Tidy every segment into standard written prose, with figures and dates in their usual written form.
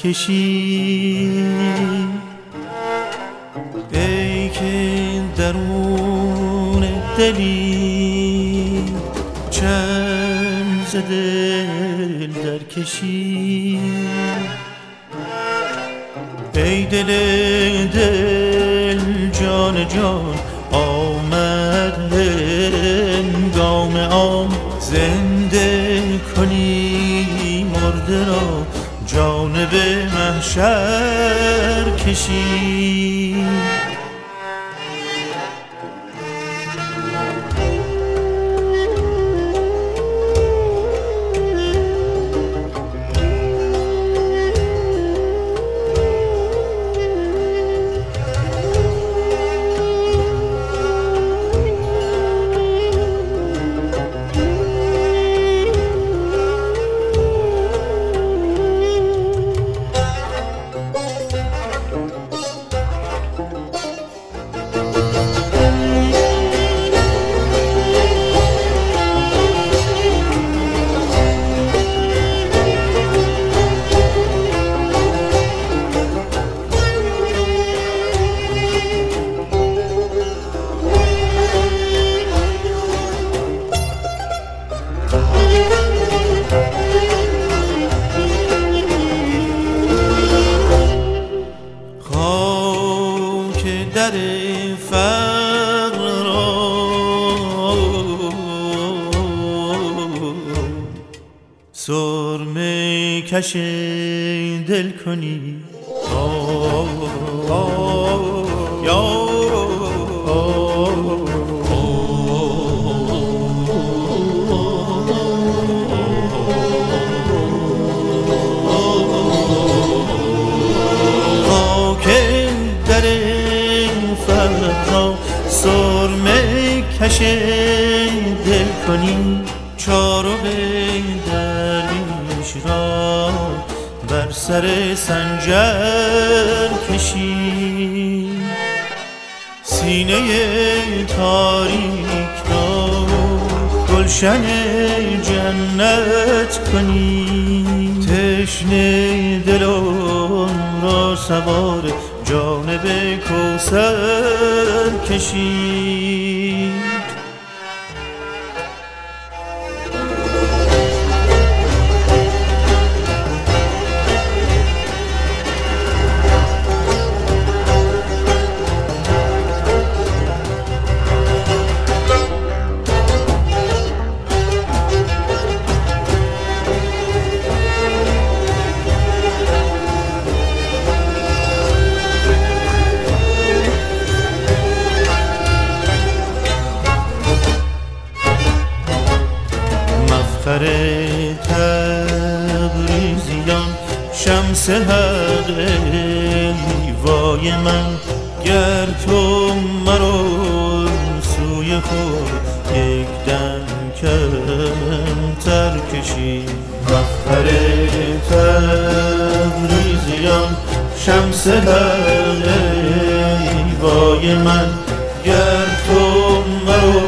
کشی، ای که درون دلی چند ز دل در کشی، ای دل جان جان آمد هنگام عام، زنده کنی مرده را جانب محشر کشی. در فقر را سرمه کش دل کنی، سرمه کش دل کنی، چارق درویش را بر سر سنجر کشی، سینه تاریک را گلشن جنت کنی، تشنه دلان را سوار جانب کوثر کشی. مفخر تبریزیان شمس حق وای من، گر تو مرا سوی خود یک دم کمتر کشی. مفخر تبریزیان شمس حق وای من، گر تو مرا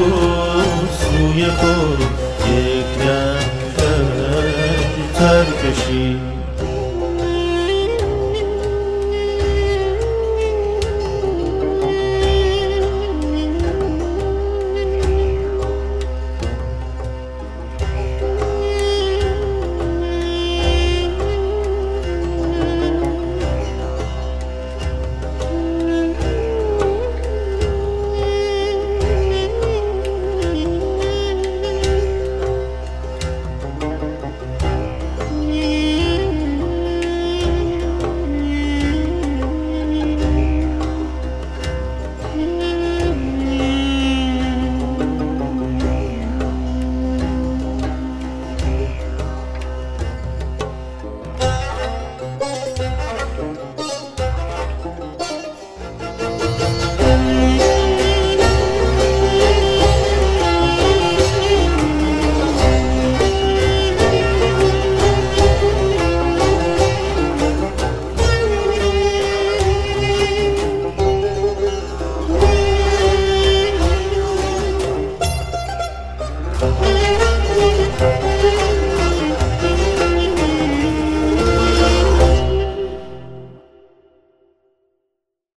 سوی خود یک دم کمتر کشی.